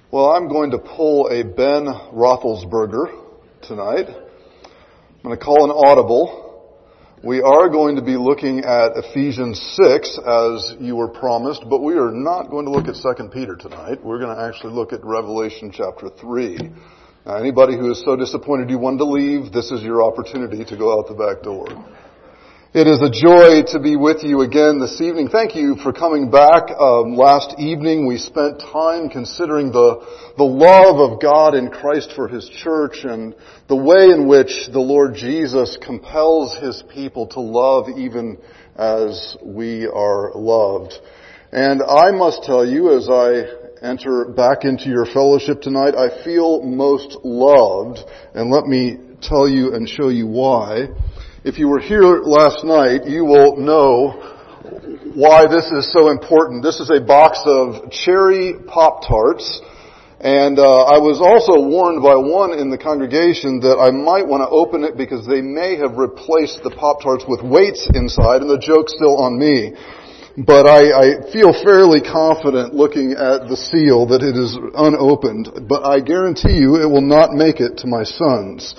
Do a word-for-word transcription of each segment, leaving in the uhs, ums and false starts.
Well, I'm going to pull a Ben Roethlisberger tonight. I'm going to call an audible. We are going to be looking at Ephesians six, as you were promised, but we are not going to look at Second Peter tonight. We're going to actually look at Revelation chapter three. Now, anybody who is so disappointed you wanted to leave, this is your opportunity to go out the back door. It is a joy to be with you again this evening. Thank you for coming back. Um, last evening we spent time considering the the love of God in Christ for His church and the way in which the Lord Jesus compels His people to love even as we are loved. And I must tell you, as I enter back into your fellowship tonight, I feel most loved, and let me tell you and show you why. If you were here last night, you will know why this is so important. This is a box of cherry Pop-Tarts, and uh, I was also warned by one in the congregation that I might want to open it because they may have replaced the Pop-Tarts with weights inside, and the joke's still on me. But I, I feel fairly confident looking at the seal that it is unopened, but I guarantee you it will not make it to my sons.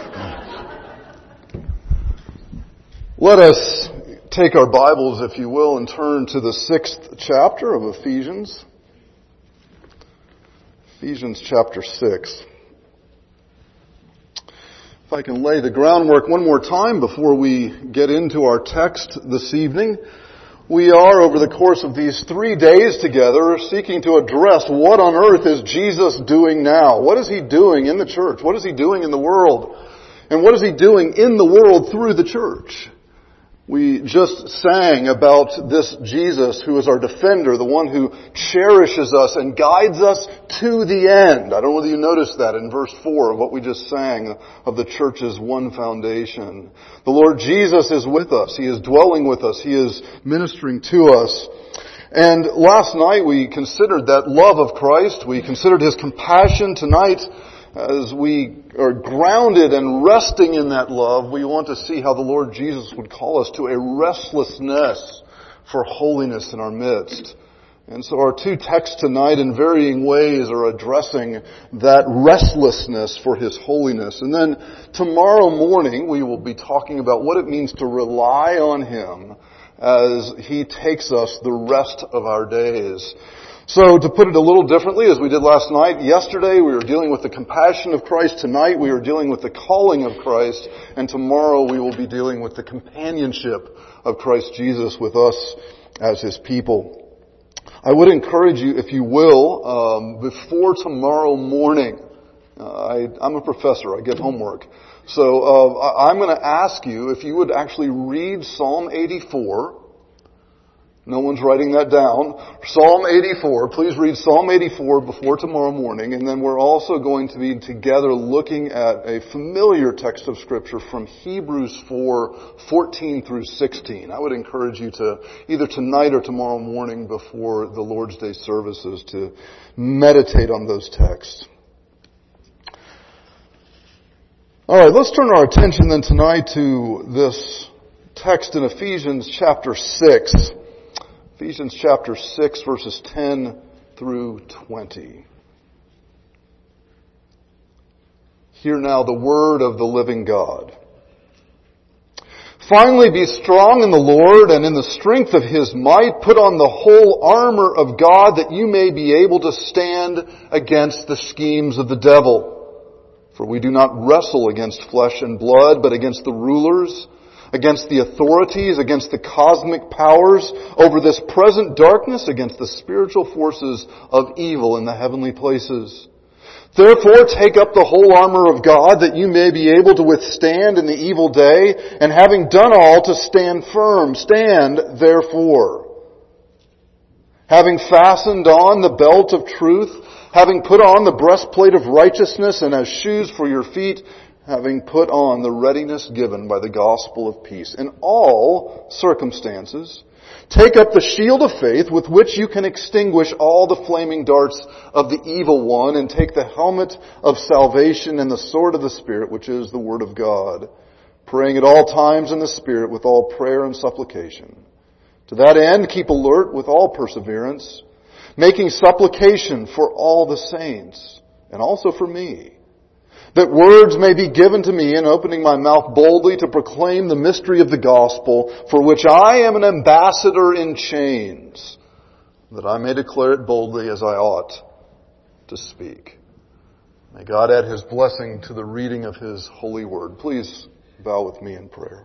Let us take our Bibles, if you will, and turn to the sixth chapter of Ephesians. Ephesians chapter six. If I can lay the groundwork one more time before we get into our text this evening. We are, over the course of these three days together, seeking to address what on earth is Jesus doing now? What is He doing in the church? What is He doing in the world? And what is He doing in the world through the church? We just sang about this Jesus who is our defender, the one who cherishes us and guides us to the end. I don't know whether you noticed that in verse four of what we just sang of the church's one foundation. The Lord Jesus is with us. He is dwelling with us. He is ministering to us. And last night we considered that love of Christ. We considered His compassion. Tonight, as we are grounded and resting in that love, we want to see how the Lord Jesus would call us to a restlessness for holiness in our midst. And so our two texts tonight in varying ways are addressing that restlessness for His holiness. And then tomorrow morning we will be talking about what it means to rely on Him as He takes us the rest of our days. So to put it a little differently, as we did last night, yesterday we were dealing with the compassion of Christ. Tonight we are dealing with the calling of Christ. And tomorrow we will be dealing with the companionship of Christ Jesus with us as His people. I would encourage you, if you will, um, before tomorrow morning, uh, I, I'm a professor, I get homework. So uh, I'm going to ask you if you would actually read Psalm eighty-four. No one's writing that down. Psalm eighty-four. Please read Psalm eighty-four before tomorrow morning. And then we're also going to be together looking at a familiar text of Scripture from Hebrews four, fourteen through sixteen. I would encourage you to, either tonight or tomorrow morning before the Lord's Day services, to meditate on those texts. All right, let's turn our attention then tonight to this text in Ephesians chapter six. Ephesians chapter six, verses ten through twenty. Hear now the word of the living God. Finally, be strong in the Lord and in the strength of His might. Put on the whole armor of God that you may be able to stand against the schemes of the devil. For we do not wrestle against flesh and blood, but against the rulers, against the authorities, against the cosmic powers over this present darkness, against the spiritual forces of evil in the heavenly places. Therefore, take up the whole armor of God that you may be able to withstand in the evil day, and having done all, to stand firm. Stand, therefore, having fastened on the belt of truth, having put on the breastplate of righteousness, and as shoes for your feet, having put on the readiness given by the gospel of peace. In all circumstances, take up the shield of faith with which you can extinguish all the flaming darts of the evil one, and take the helmet of salvation and the sword of the Spirit, which is the Word of God, praying at all times in the Spirit with all prayer and supplication. To that end, keep alert with all perseverance, making supplication for all the saints, and also for me, that words may be given to me in opening my mouth boldly to proclaim the mystery of the gospel, for which I am an ambassador in chains, that I may declare it boldly as I ought to speak. May God add His blessing to the reading of His holy word. Please bow with me in prayer.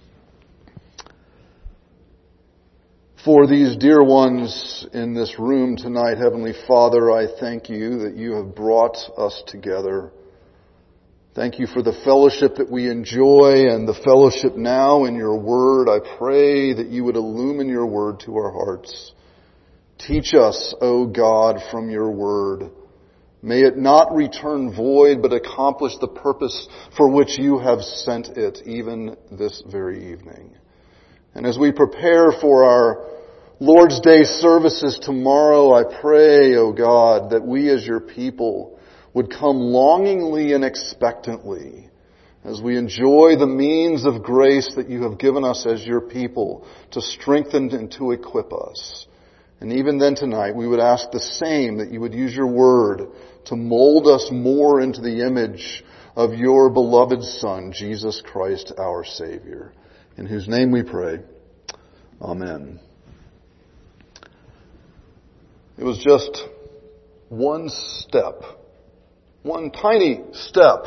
For these dear ones in this room tonight, Heavenly Father, I thank You that You have brought us together. Thank You for the fellowship that we enjoy and the fellowship now in Your word. I pray that You would illumine Your word to our hearts. Teach us, O God, from Your word. May it not return void, but accomplish the purpose for which You have sent it, even this very evening. And as we prepare for our Lord's Day services tomorrow, I pray, O God, that we as Your people would come longingly and expectantly as we enjoy the means of grace that You have given us as Your people to strengthen and to equip us. And even then tonight, we would ask the same, that You would use Your word to mold us more into the image of Your beloved Son, Jesus Christ, our Savior, in whose name we pray. Amen. It was just one step, one tiny step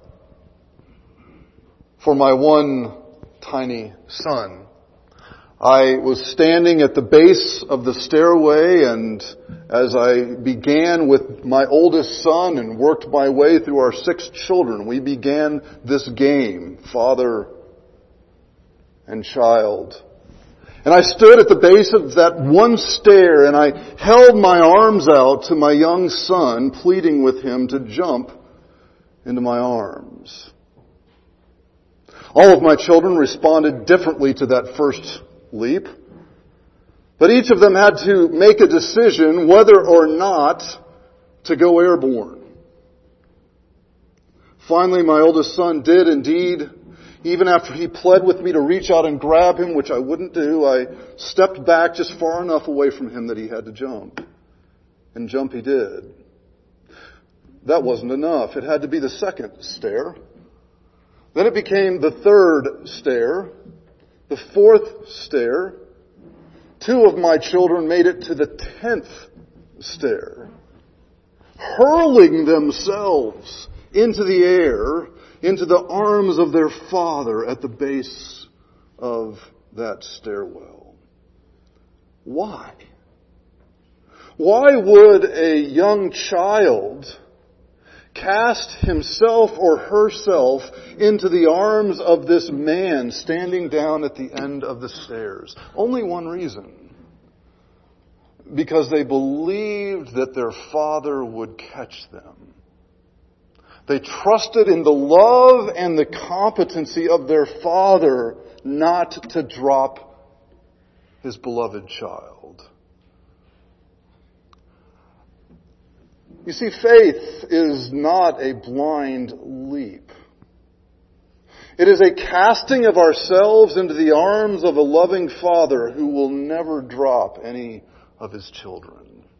for my one tiny son. I was standing at the base of the stairway, and as I began with my oldest son and worked my way through our six children, we began this game, father and child. And I stood at the base of that one stair, and I held my arms out to my young son, pleading with him to jump into my arms. All of my children responded differently to that first leap, but each of them had to make a decision whether or not to go airborne. Finally, my oldest son did indeed. Even after he pled with me to reach out and grab him, which I wouldn't do, I stepped back just far enough away from him that he had to jump. And jump he did. That wasn't enough. It had to be the second stair. Then it became the third stair, the fourth stair. Two of my children made it to the tenth stair, hurling themselves into the air, into the arms of their father at the base of that stairwell. Why? Why would a young child cast himself or herself into the arms of this man standing down at the end of the stairs? Only one reason. Because they believed that their father would catch them. They trusted in the love and the competency of their father not to drop his beloved child. You see, faith is not a blind leap. It is a casting of ourselves into the arms of a loving Father who will never drop any of His children.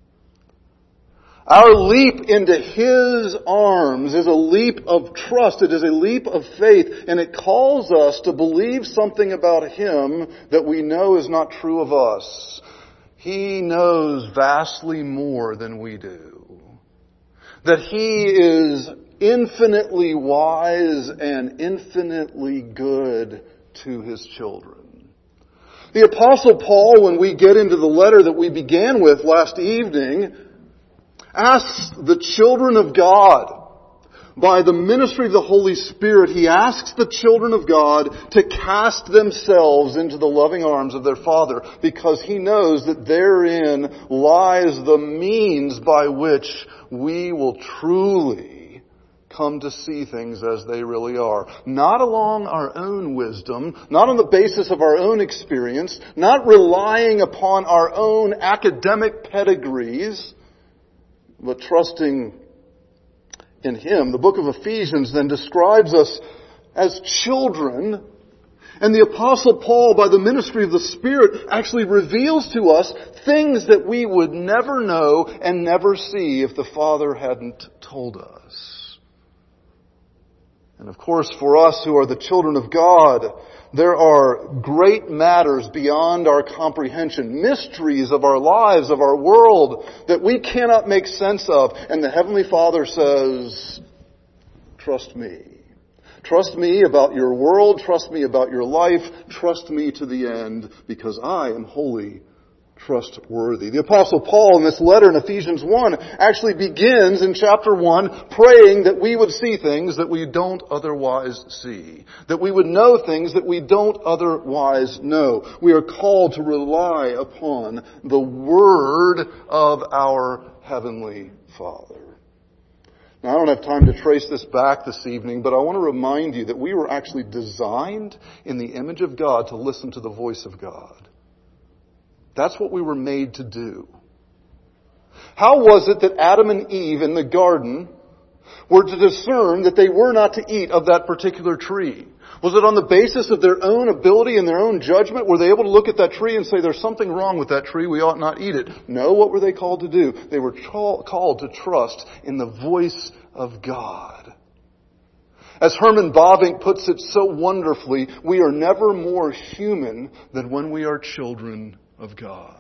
Our leap into His arms is a leap of trust. It is a leap of faith, and it calls us to believe something about Him that we know is not true of us. He knows vastly more than we do. That He is infinitely wise and infinitely good to His children. The Apostle Paul, when we get into the letter that we began with last evening, asks the children of God, by the ministry of the Holy Spirit, he asks the children of God to cast themselves into the loving arms of their Father, because he knows that therein lies the means by which we will truly come to see things as they really are. Not along our own wisdom, not on the basis of our own experience, not relying upon our own academic pedigrees, but trusting in Him. The book of Ephesians then describes us as children, And the Apostle Paul, by the ministry of the Spirit, actually reveals to us things that we would never know and never see if the Father hadn't told us. And of course, for us who are the children of God, there are great matters beyond our comprehension, mysteries of our lives, of our world, that we cannot make sense of. And the Heavenly Father says, trust me. Trust me about your world. Trust me about your life. Trust me to the end, because I am wholly trustworthy. The Apostle Paul in this letter in Ephesians one actually begins in chapter one praying that we would see things that we don't otherwise see. That we would know things that we don't otherwise know. We are called to rely upon the Word of our Heavenly Father. Now, I don't have time to trace this back this evening, but I want to remind you that we were actually designed in the image of God to listen to the voice of God. That's what we were made to do. How was it that Adam and Eve in the garden were to discern that they were not to eat of that particular tree? Was it on the basis of their own ability and their own judgment? Were they able to look at that tree and say, there's something wrong with that tree, we ought not eat it? No, what were they called to do? They were called to trust in the voice of God. As Herman Bavinck puts it so wonderfully, we are never more human than when we are children of God.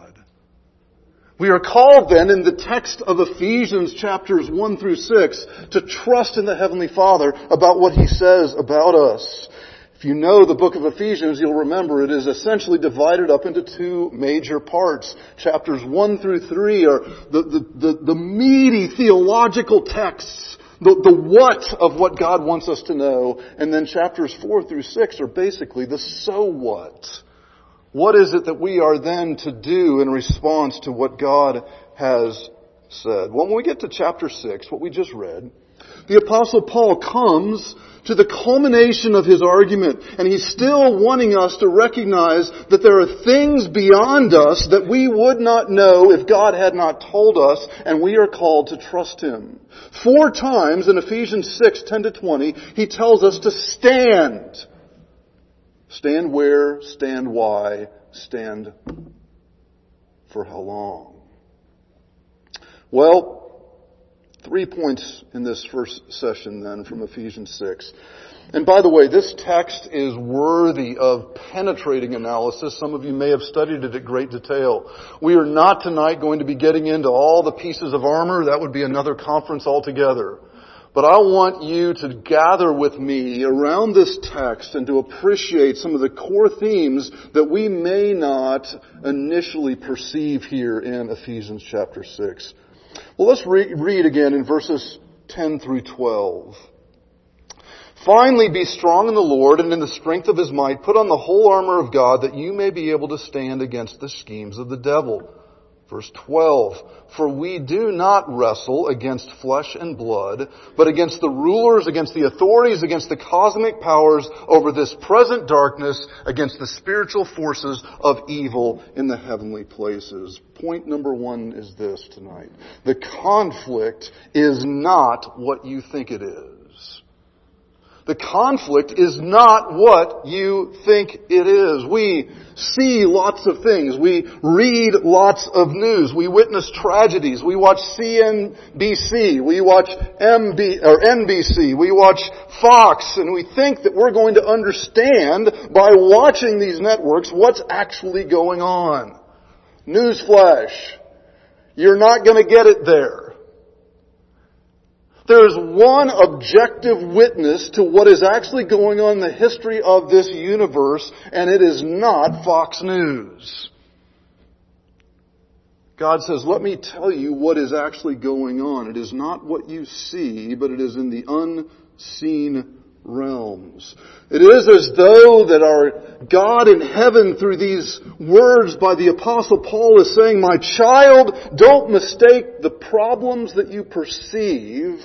We are called then in the text of Ephesians chapters one through six to trust in the Heavenly Father about what He says about us. If you know the book of Ephesians, you'll remember it is essentially divided up into two major parts. Chapters one through three are the, the, the, the meaty theological texts, the, the what of what God wants us to know. And then chapters four through six are basically the so what. What is it that we are then to do in response to what God has said? Well, when we get to chapter six, what we just read, the Apostle Paul comes to the culmination of his argument, and he's still wanting us to recognize that there are things beyond us that we would not know if God had not told us, and we are called to trust Him. Four times in Ephesians six, ten to twenty, he tells us to stand. Stand where, stand why, stand for how long? Well, three points in this first session then from Ephesians six. And by the way, this text is worthy of penetrating analysis. Some of you may have studied it at great detail. We are not tonight going to be getting into all the pieces of armor. That would be another conference altogether. But I want you to gather with me around this text and to appreciate some of the core themes that we may not initially perceive here in Ephesians chapter six. Well, let's re- read again in verses ten through twelve. Finally, be strong in the Lord and in the strength of His might. Put on the whole armor of God that you may be able to stand against the schemes of the devil. Verse twelve, for we do not wrestle against flesh and blood, but against the rulers, against the authorities, against the cosmic powers over this present darkness, against the spiritual forces of evil in the heavenly places. Point number one is this tonight. The conflict is not what you think it is. The conflict is not what you think it is. We see lots of things. We read lots of news. We witness tragedies. We watch C N B C. We watch M B or N B C. We watch Fox, and we think that we're going to understand by watching these networks what's actually going on. Newsflash. You're not going to get it there. There is one objective witness to what is actually going on in the history of this universe, and it is not Fox News. God says, let me tell you what is actually going on. It is not what you see, but it is in the unseen realms. It is as though that our God in heaven, through these words by the Apostle Paul, is saying, my child, don't mistake the problems that you perceive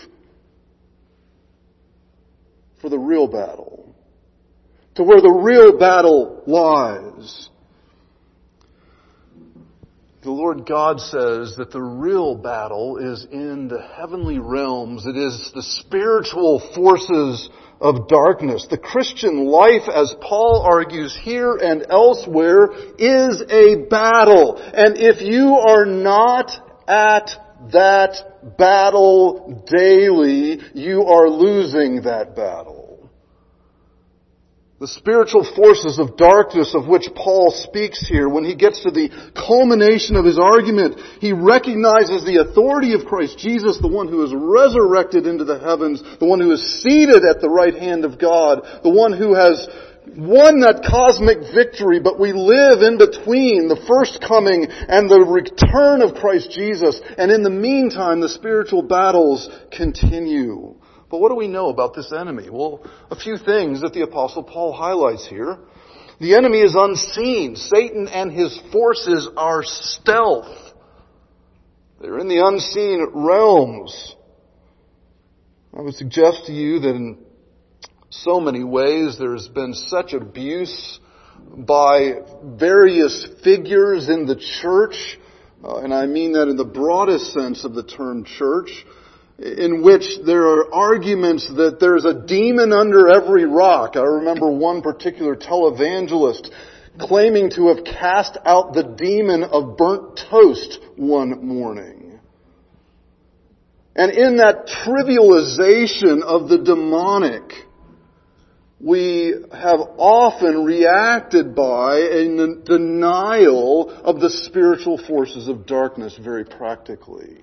for the real battle, to where the real battle lies. The Lord God says that the real battle is in the heavenly realms. It is the spiritual forces of darkness. The Christian life, as Paul argues here and elsewhere, is a battle. And if you are not at that battle daily, you are losing that battle. The spiritual forces of darkness of which Paul speaks here, when he gets to the culmination of his argument, he recognizes the authority of Christ Jesus, the one who is resurrected into the heavens, the one who is seated at the right hand of God, the one who has won that cosmic victory, but we live in between the first coming and the return of Christ Jesus. And in the meantime, the spiritual battles continue. But what do we know about this enemy? Well, a few things that the Apostle Paul highlights here. The enemy is unseen. Satan and his forces are stealth. They're in the unseen realms. I would suggest to you that in so many ways there's been such abuse by various figures in the church, uh, and I mean that in the broadest sense of the term church, in which there are arguments that there's a demon under every rock. I remember one particular televangelist claiming to have cast out the demon of burnt toast one morning. And in that trivialization of the demonic, we have often reacted by a denial of the spiritual forces of darkness very practically.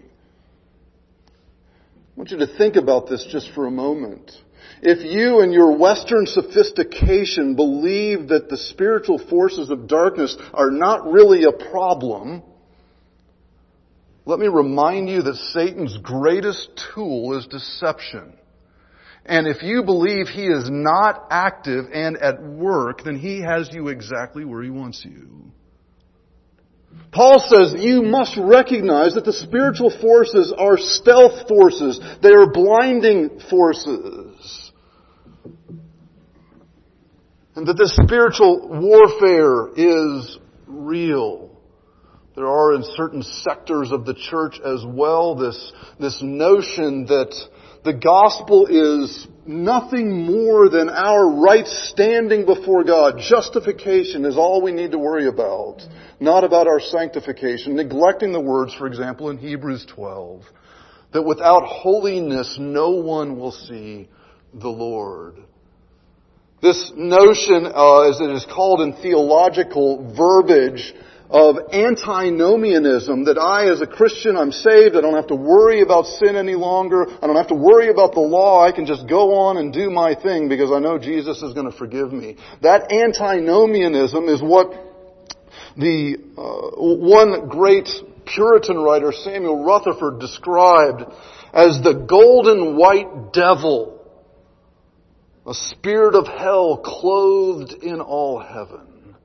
I want you to think about this just for a moment. If you in your Western sophistication believe that the spiritual forces of darkness are not really a problem, let me remind you that Satan's greatest tool is deception. And if you believe he is not active and at work, then he has you exactly where he wants you. Paul says you must recognize that the spiritual forces are stealth forces. They are blinding forces. And that this spiritual warfare is real. There are in certain sectors of the church as well this, this notion that the gospel is nothing more than our right standing before God. Justification is all we need to worry about, not about our sanctification. Neglecting the words, for example, in Hebrews twelve, that without holiness no one will see the Lord. This notion, uh, as it is called in theological verbiage, of antinomianism, that I as a Christian, I'm saved, I don't have to worry about sin any longer, I don't have to worry about the law, I can just go on and do my thing because I know Jesus is going to forgive me. That antinomianism is what the uh, one great Puritan writer, Samuel Rutherford, described as the golden white devil, a spirit of hell clothed in all heaven.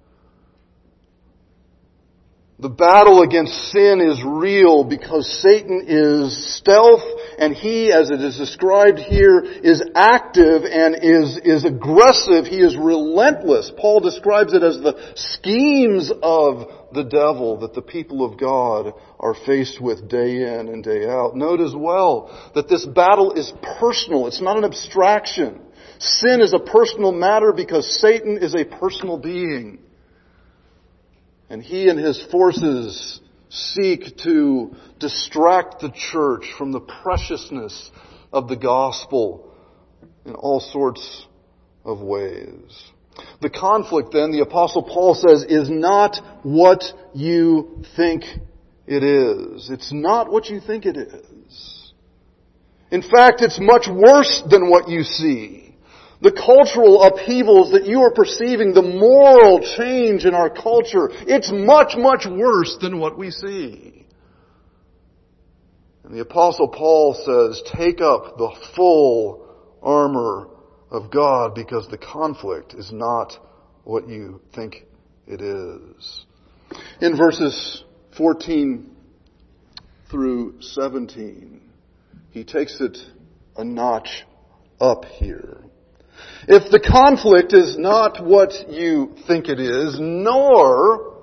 The battle against sin is real because Satan is stealth, and he, as it is described here, is active and is, is aggressive. He is relentless. Paul describes it as the schemes of the devil that the people of God are faced with day in and day out. Note as well that this battle is personal. It's not an abstraction. Sin is a personal matter because Satan is a personal being. And he and his forces seek to distract the church from the preciousness of the gospel in all sorts of ways. The conflict, then, the Apostle Paul says, is not what you think it is. It's not what you think it is. In fact, it's much worse than what you see. The cultural upheavals that you are perceiving, the moral change in our culture, it's much, much worse than what we see. And the Apostle Paul says, take up the full armor of God because the conflict is not what you think it is. In verses fourteen through seventeen, he takes it a notch up here. If the conflict is not what you think it is, nor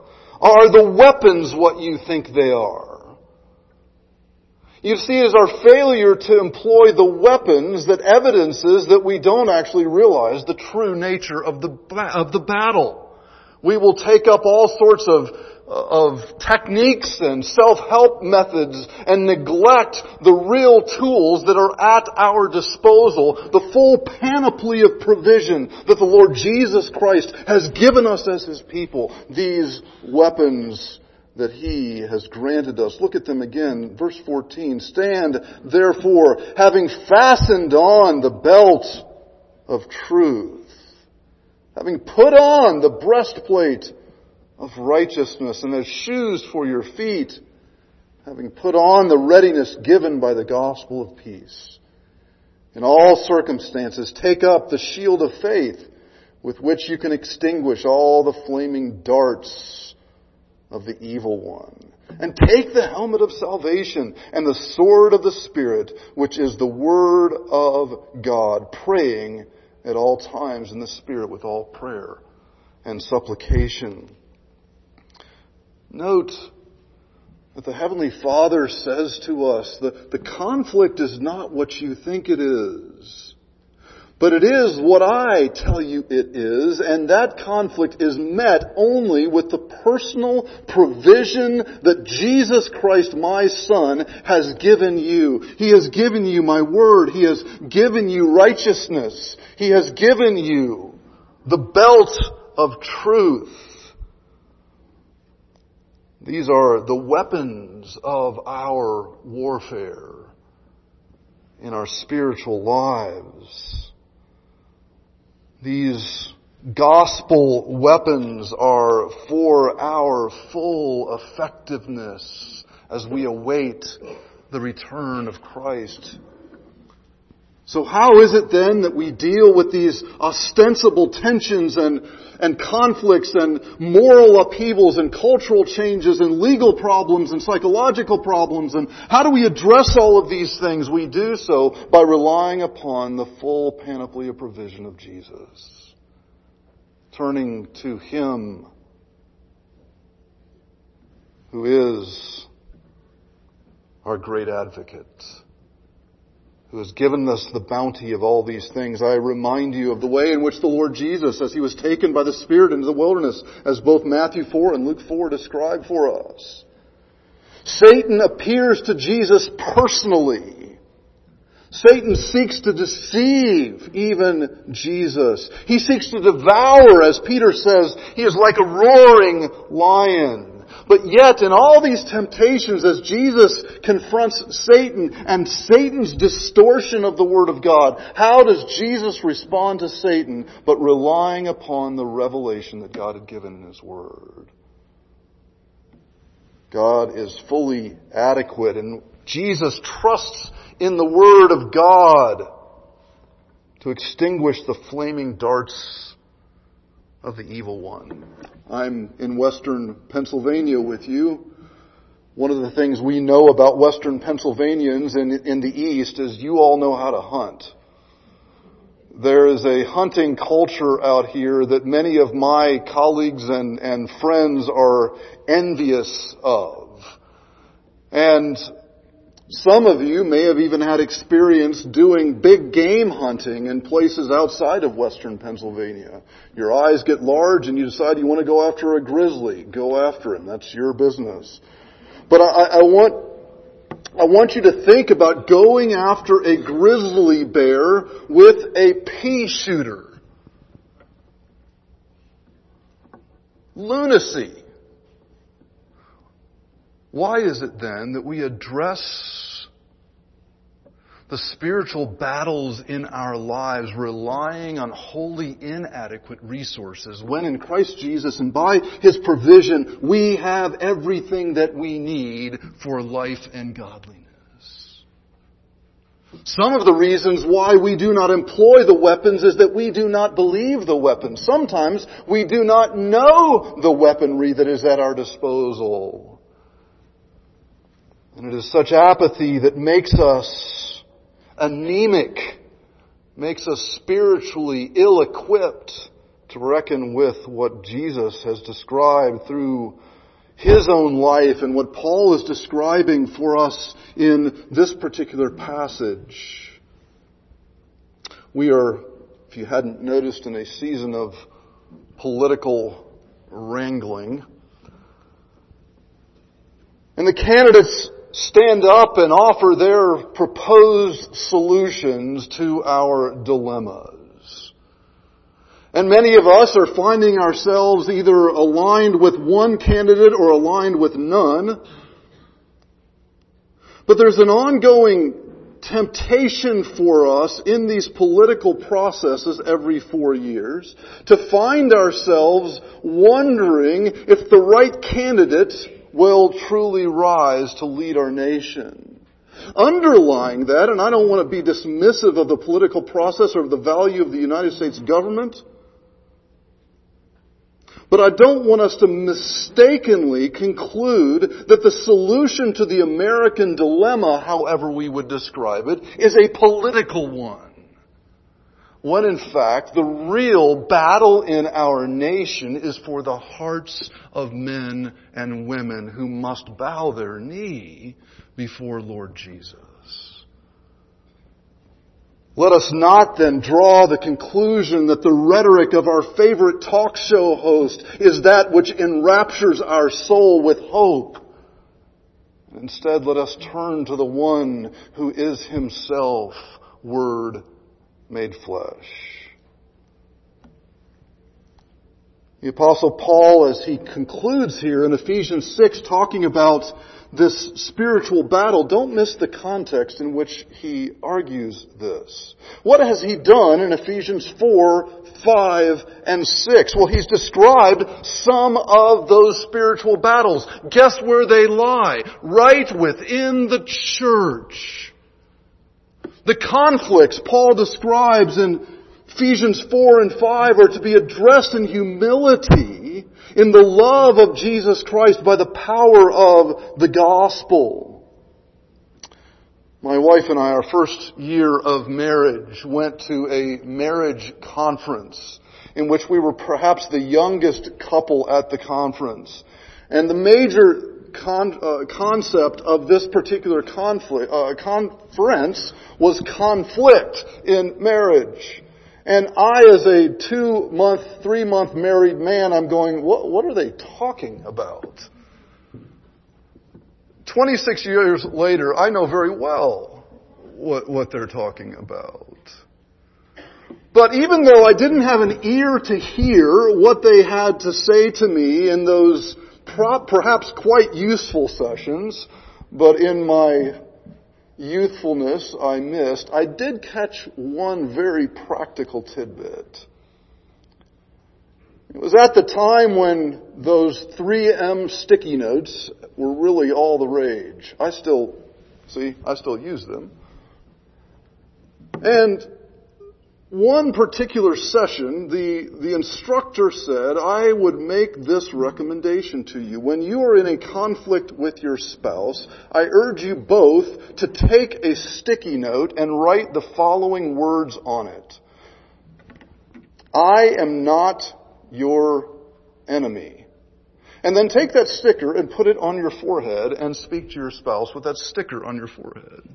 Are the weapons what you think they are? You see, it is our failure to employ the weapons that evidences that we don't actually realize the true nature of the of the battle. We will take up all sorts of of techniques and self-help methods and neglect the real tools that are at our disposal, the full panoply of provision that the Lord Jesus Christ has given us as His people. These weapons that He has granted us. Look at them again. Verse fourteen. Stand, therefore, having fastened on the belt of truth, having put on the breastplate of righteousness, and as shoes for your feet, having put on the readiness given by the gospel of peace. In all circumstances, take up the shield of faith, with which you can extinguish all the flaming darts of the evil one. And take the helmet of salvation and the sword of the Spirit, which is the Word of God, praying at all times in the Spirit with all prayer and supplication. Note that the Heavenly Father says to us that the conflict is not what you think it is, but it is what I tell you it is, and that conflict is met only with the personal provision that Jesus Christ, my Son, has given you. He has given you my Word. He has given you righteousness. He has given you the belt of truth. These are the weapons of our warfare in our spiritual lives. These gospel weapons are for our full effectiveness as we await the return of Christ. So how is it then that we deal with these ostensible tensions and, and conflicts and moral upheavals and cultural changes and legal problems and psychological problems? And how do we address all of these things? We do so by relying upon the full panoply of provision of Jesus. Turning to Him who is our great advocate, who has given us the bounty of all these things. I remind you of the way in which the Lord Jesus, as He was taken by the Spirit into the wilderness, as both Matthew four and Luke four describe for us. Satan appears to Jesus personally. Satan seeks to deceive even Jesus. He seeks to devour, as Peter says, he is like a roaring lion. But yet, in all these temptations, as Jesus confronts Satan and Satan's distortion of the Word of God, how does Jesus respond to Satan but relying upon the revelation that God had given in His Word? God is fully adequate, and Jesus trusts in the Word of God to extinguish the flaming darts of the evil one. I'm in western Pennsylvania with you. One of the things we know about western Pennsylvanians in, in the East is you all know how to hunt. There is a hunting culture out here that many of my colleagues and, and friends are envious of. And some of you may have even had experience doing big game hunting in places outside of western Pennsylvania. Your eyes get large and you decide you want to go after a grizzly. Go after him. That's your business. But I, I want I want you to think about going after a grizzly bear with a pea shooter. Lunacy. Why is it then that we address the spiritual battles in our lives relying on wholly inadequate resources when in Christ Jesus and by His provision we have everything that we need for life and godliness? Some of the reasons why we do not employ the weapons is that we do not believe the weapons. Sometimes we do not know the weaponry that is at our disposal. And it is such apathy that makes us anemic, makes us spiritually ill-equipped to reckon with what Jesus has described through his own life and what Paul is describing for us in this particular passage. We are, if you hadn't noticed, in a season of political wrangling. And the candidates stand up and offer their proposed solutions to our dilemmas. And many of us are finding ourselves either aligned with one candidate or aligned with none. But there's an ongoing temptation for us in these political processes every four years to find ourselves wondering if the right candidate will truly rise to lead our nation. Underlying that, and I don't want to be dismissive of the political process or of the value of the United States government, but I don't want us to mistakenly conclude that the solution to the American dilemma, however we would describe it, is a political one. When in fact, the real battle in our nation is for the hearts of men and women who must bow their knee before Lord Jesus. Let us not then draw the conclusion that the rhetoric of our favorite talk show host is that which enraptures our soul with hope. Instead, let us turn to the one who is himself Word made flesh. The Apostle Paul, as he concludes here in Ephesians six, talking about this spiritual battle, don't miss the context in which he argues this. What has he done in Ephesians four, five, and six? Well, he's described some of those spiritual battles. Guess where they lie? Right within the church. The conflicts Paul describes in Ephesians four and five are to be addressed in humility, in the love of Jesus Christ by the power of the gospel. My wife and I, our first year of marriage, went to a marriage conference in which we were perhaps the youngest couple at the conference. And the major Con, uh, concept of this particular conflict, uh, conference was conflict in marriage. And I, as a two-month, three-month married man, I'm going, what, what are they talking about? twenty-six years later, I know very well what, what they're talking about. But even though I didn't have an ear to hear what they had to say to me in those perhaps quite useful sessions, but in my youthfulness I missed, I did catch one very practical tidbit. It was at the time when those three M sticky notes were really all the rage. I still, see, I still use them. And one particular session, the, the instructor said, I would make this recommendation to you. When you are in a conflict with your spouse, I urge you both to take a sticky note and write the following words on it. I am not your enemy. And then take that sticker and put it on your forehead and speak to your spouse with that sticker on your forehead.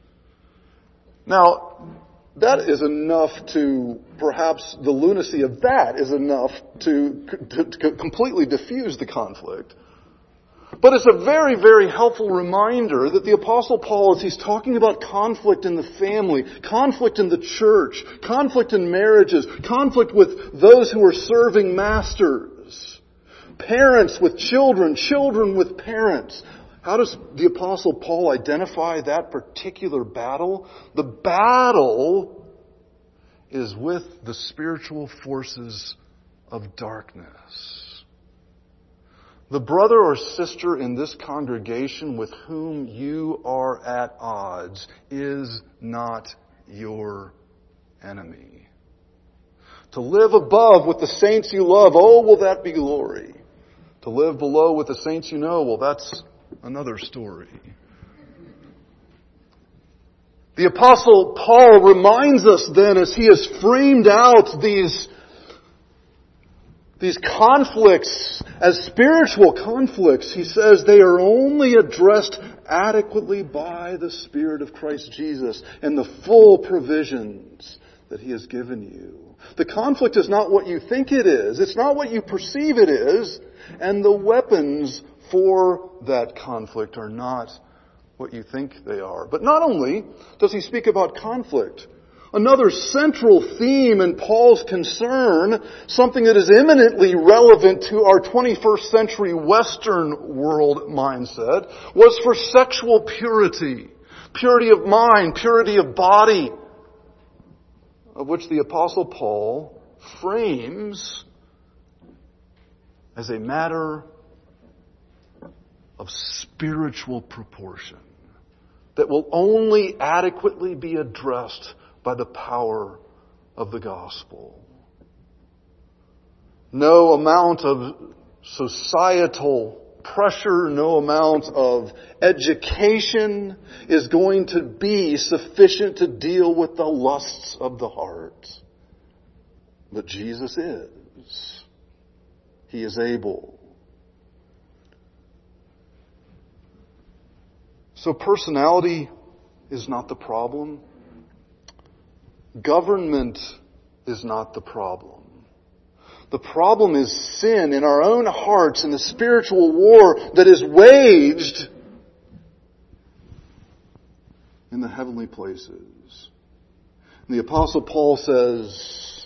Now, that is enough to, perhaps the lunacy of that is enough to, to, to completely diffuse the conflict. But it's a very, very helpful reminder that the Apostle Paul, as he's talking about conflict in the family, conflict in the church, conflict in marriages, conflict with those who are serving masters, parents with children, children with parents. How does the Apostle Paul identify that particular battle? The battle is with the spiritual forces of darkness. The brother or sister in this congregation with whom you are at odds is not your enemy. To live above with the saints you love, oh, will that be glory. To live below with the saints you know, well, that's another story. The Apostle Paul reminds us then, as he has framed out these These conflicts, as spiritual conflicts, he says they are only addressed adequately by the Spirit of Christ Jesus and the full provisions that He has given you. The conflict is not what you think it is. It's not what you perceive it is. And the weapons for that conflict are not what you think they are. But not only does he speak about conflict, another central theme in Paul's concern, something that is eminently relevant to our twenty-first century Western world mindset, was for sexual purity. Purity of mind, purity of body, of which the Apostle Paul frames as a matter of spiritual proportion that will only adequately be addressed by the power of the gospel. No amount of societal pressure, no amount of education is going to be sufficient to deal with the lusts of the heart. But Jesus is. He is able. So personality is not the problem. Government is not the problem. The problem is sin in our own hearts and the spiritual war that is waged in the heavenly places. And the Apostle Paul says,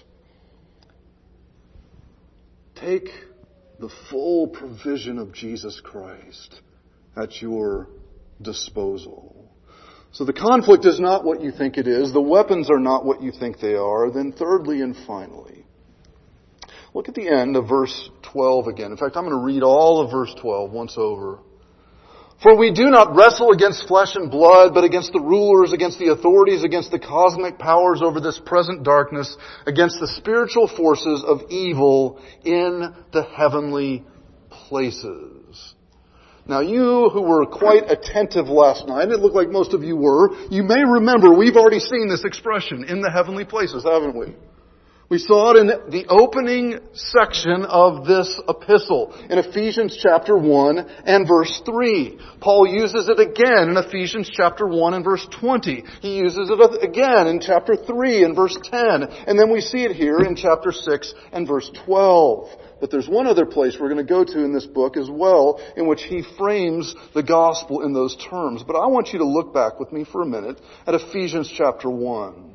take the full provision of Jesus Christ at your disposal. So the conflict is not what you think it is. The weapons are not what you think they are. Then thirdly and finally, look at the end of verse twelve again. In fact, I'm going to read all of verse twelve once over. For we do not wrestle against flesh and blood, but against the rulers, against the authorities, against the cosmic powers over this present darkness, against the spiritual forces of evil in the heavenly places. Now you who were quite attentive last night, and it looked like most of you were, you may remember we've already seen this expression, in the heavenly places, haven't we? We saw it in the opening section of this epistle, in Ephesians chapter one and verse three. Paul uses it again in Ephesians chapter one and verse twenty. He uses it again in chapter three and verse ten. And then we see it here in chapter six and verse twelve. But there's one other place we're going to go to in this book as well, in which he frames the gospel in those terms. But I want you to look back with me for a minute at Ephesians chapter one.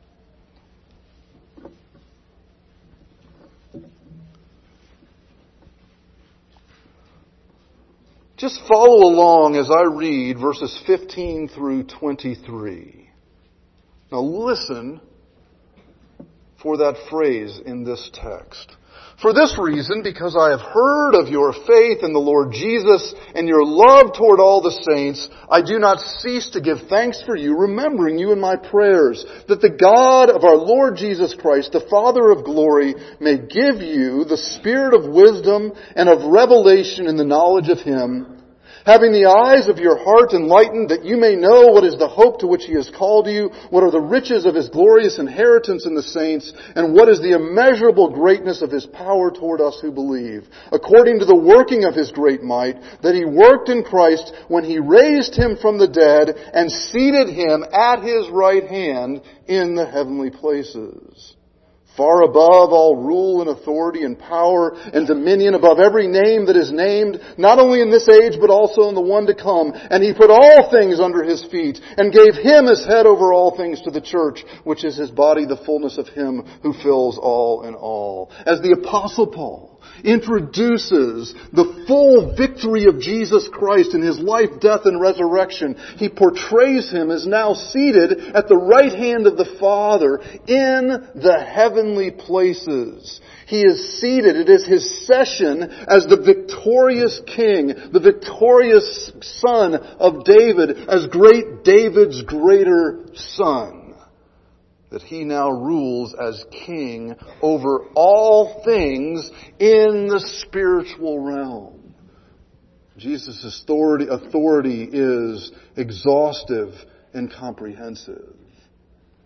Just follow along as I read verses fifteen through twenty-three. Now listen for that phrase in this text. For this reason, because I have heard of your faith in the Lord Jesus and your love toward all the saints, I do not cease to give thanks for you, remembering you in my prayers, that the God of our Lord Jesus Christ, the Father of glory, may give you the spirit of wisdom and of revelation in the knowledge of Him, having the eyes of your heart enlightened, that you may know what is the hope to which He has called you, what are the riches of His glorious inheritance in the saints, and what is the immeasurable greatness of His power toward us who believe, according to the working of His great might, that He worked in Christ when He raised Him from the dead and seated Him at His right hand in the heavenly places, far above all rule and authority and power and dominion, above every name that is named, not only in this age but also in the one to come. And He put all things under His feet and gave Him as head over all things to the church, which is His body, the fullness of Him who fills all in all. As the Apostle Paul introduces the full victory of Jesus Christ in His life, death, and resurrection, he portrays Him as now seated at the right hand of the Father in the heavenly places. He is seated. It is His session as the victorious King, the victorious Son of David, as great David's greater son, that He now rules as King over all things in the spiritual realm. Jesus' authority, authority is exhaustive and comprehensive.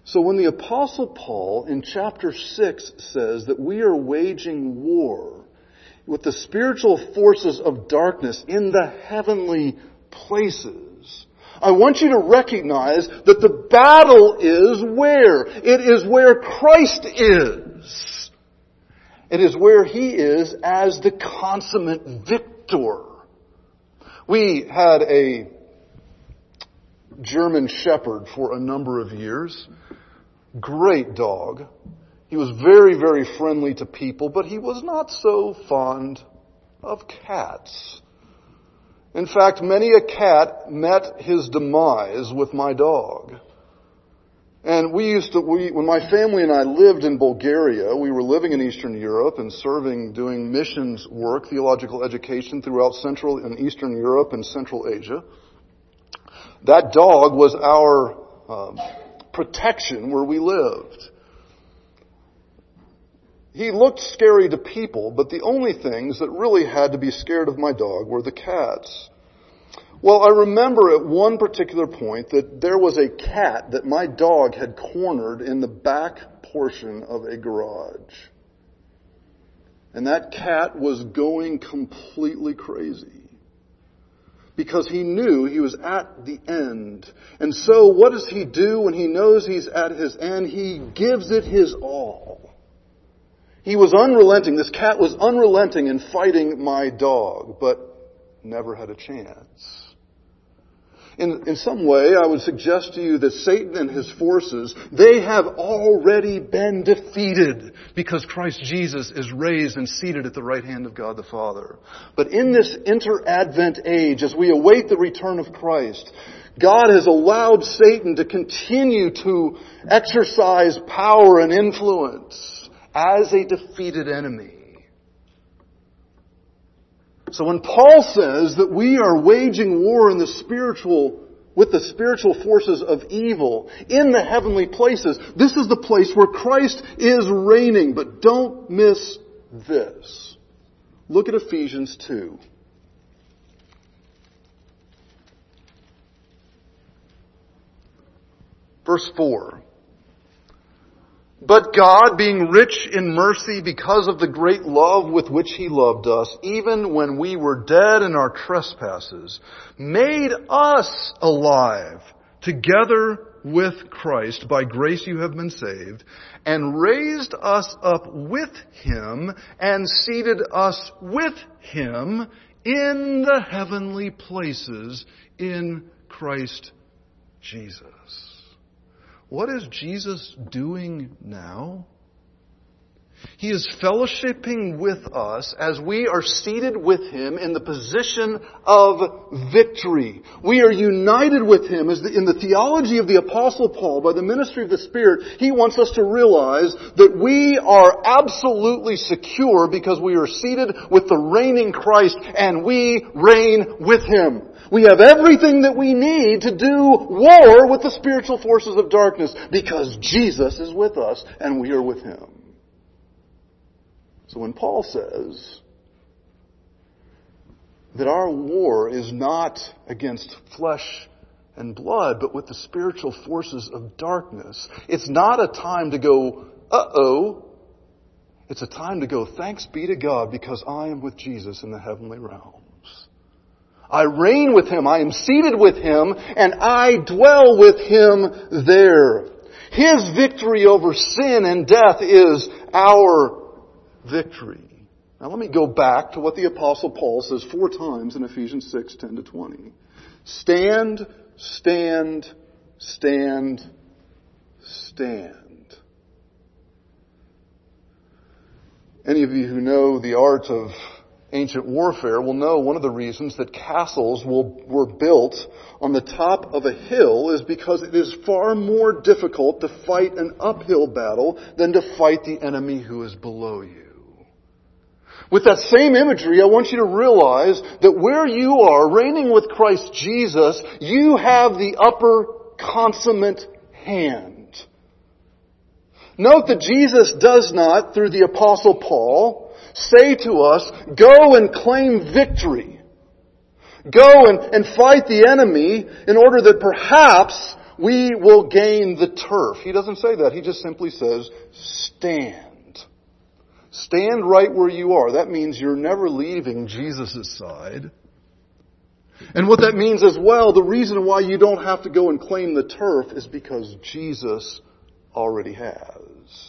So when the Apostle Paul in chapter six says that we are waging war with the spiritual forces of darkness in the heavenly places, I want you to recognize that the battle is where? It is where Christ is. It is where He is as the consummate victor. We had a German Shepherd for a number of years. Great dog. He was very, very friendly to people, but he was not so fond of cats. In fact, many a cat met his demise with my dog. And we used to, we, when my family and I lived in Bulgaria, we were living in Eastern Europe and serving, doing missions work, theological education throughout Central and Eastern Europe and Central Asia. That dog was our um, protection where we lived. He looked scary to people, but the only things that really had to be scared of my dog were the cats. Well, I remember at one particular point that there was a cat that my dog had cornered in the back portion of a garage. And that cat was going completely crazy because he knew he was at the end. And so what does he do when he knows he's at his end? He gives it his all. He was unrelenting. This cat was unrelenting in fighting my dog, but never had a chance. In, in some way, I would suggest to you that Satan and his forces, they have already been defeated because Christ Jesus is raised and seated at the right hand of God the Father. But in this inter-Advent age, as we await the return of Christ, God has allowed Satan to continue to exercise power and influence as a defeated enemy. So when Paul says that we are waging war in the spiritual, with the spiritual forces of evil in the heavenly places, this is the place where Christ is reigning. But don't miss this. Look at Ephesians two. Verse four. But God, being rich in mercy because of the great love with which He loved us, even when we were dead in our trespasses, made us alive together with Christ. By grace you have been saved, and raised us up with Him, and seated us with Him in the heavenly places in Christ Jesus. What is Jesus doing now? He is fellowshipping with us as we are seated with Him in the position of victory. We are united with Him. As the, in the theology of the Apostle Paul, by the ministry of the Spirit, he wants us to realize that we are absolutely secure because we are seated with the reigning Christ and we reign with Him. We have everything that we need to do war with the spiritual forces of darkness because Jesus is with us and we are with Him. So when Paul says that our war is not against flesh and blood, but with the spiritual forces of darkness, it's not a time to go, uh-oh. It's a time to go, thanks be to God because I am with Jesus in the heavenly realms. I reign with Him, I am seated with Him, and I dwell with Him there. His victory over sin and death is our victory. Now let me go back to what the Apostle Paul says four times in Ephesians six, ten to twenty. Stand, stand, stand, stand. Any of you who know the art of ancient warfare will know one of the reasons that castles will, were built on the top of a hill is because it is far more difficult to fight an uphill battle than to fight the enemy who is below you. With that same imagery, I want you to realize that where you are, reigning with Christ Jesus, you have the upper consummate hand. Note that Jesus does not, through the Apostle Paul, say to us, go and claim victory. Go and, and fight the enemy in order that perhaps we will gain the turf. He doesn't say that. He just simply says, stand. Stand right where you are. That means you're never leaving Jesus' side. And what that means as well, the reason why you don't have to go and claim the turf is because Jesus already has.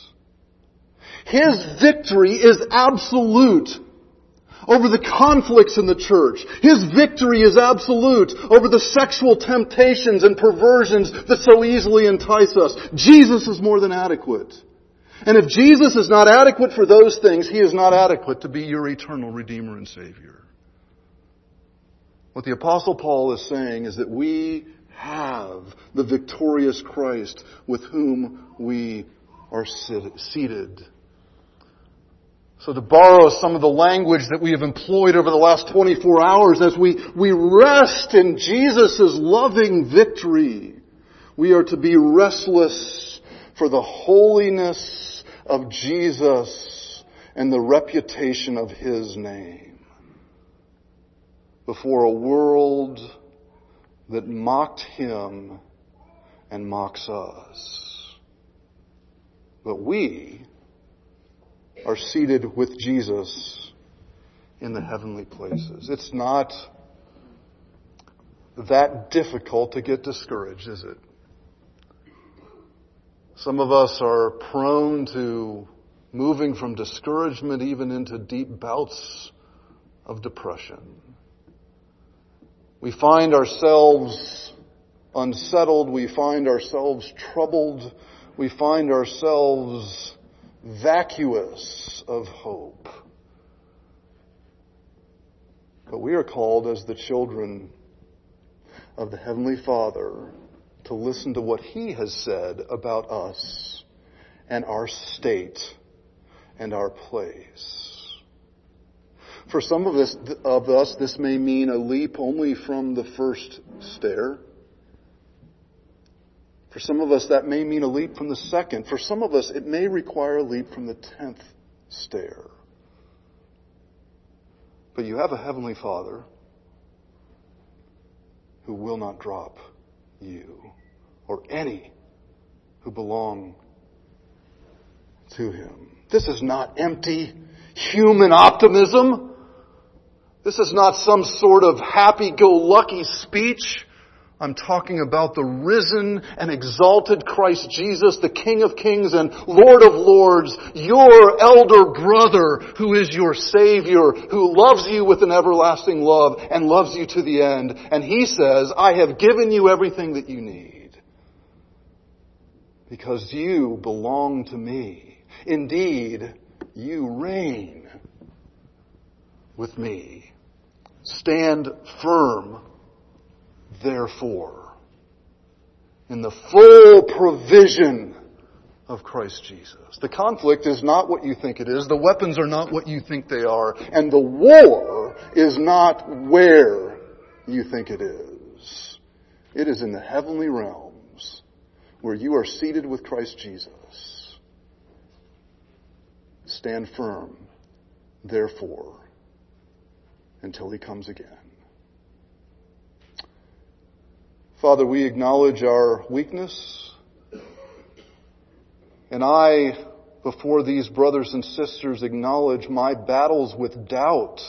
His victory is absolute over the conflicts in the church. His victory is absolute over the sexual temptations and perversions that so easily entice us. Jesus is more than adequate. And if Jesus is not adequate for those things, He is not adequate to be your eternal Redeemer and Savior. What the Apostle Paul is saying is that we have the victorious Christ with whom we are seated. So to borrow some of the language that we have employed over the last twenty-four hours as we, we rest in Jesus' loving victory, we are to be restless for the holiness of Jesus and the reputation of His name before a world that mocked Him and mocks us. But we are seated with Jesus in the heavenly places. It's not that difficult to get discouraged, is it? Some of us are prone to moving from discouragement even into deep bouts of depression. We find ourselves unsettled. We find ourselves troubled. We find ourselves vacuous of hope. But we are called as the children of the Heavenly Father to listen to what He has said about us and our state and our place. For some of us, of us, this may mean a leap only from the first stair. For some of us, that may mean a leap from the second. For some of us, it may require a leap from the tenth stair. But you have a Heavenly Father who will not drop you or any who belong to Him. This is not empty human optimism. This is not some sort of happy-go-lucky speech. I'm talking about the risen and exalted Christ Jesus, the King of Kings and Lord of Lords, your elder brother who is your Savior, who loves you with an everlasting love and loves you to the end. And He says, I have given you everything that you need because you belong to me. Indeed, you reign with me. Stand firm, therefore, in the full provision of Christ Jesus. The conflict is not what you think it is. The weapons are not what you think they are. And the war is not where you think it is. It is in the heavenly realms where you are seated with Christ Jesus. Stand firm, therefore, until He comes again. Father, we acknowledge our weakness. And I, before these brothers and sisters, acknowledge my battles with doubt.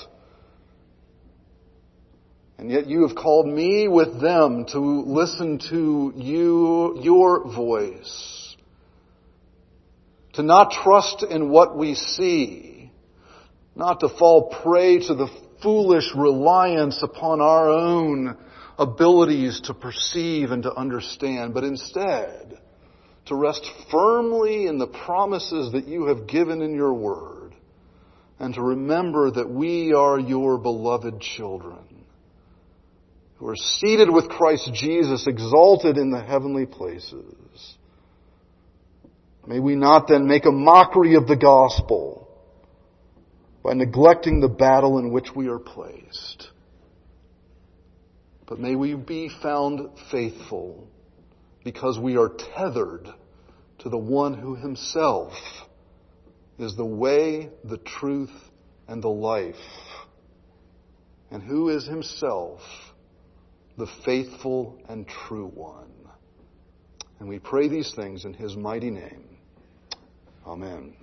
And yet you have called me with them to listen to you, your voice. To not trust in what we see. Not to fall prey to the foolish reliance upon our own abilities to perceive and to understand, but instead to rest firmly in the promises that you have given in your word and to remember that we are your beloved children who are seated with Christ Jesus, exalted in the heavenly places. May we not then make a mockery of the gospel by neglecting the battle in which we are placed. But may we be found faithful because we are tethered to the one who Himself is the way, the truth, and the life, and who is Himself the faithful and true one. And we pray these things in His mighty name. Amen.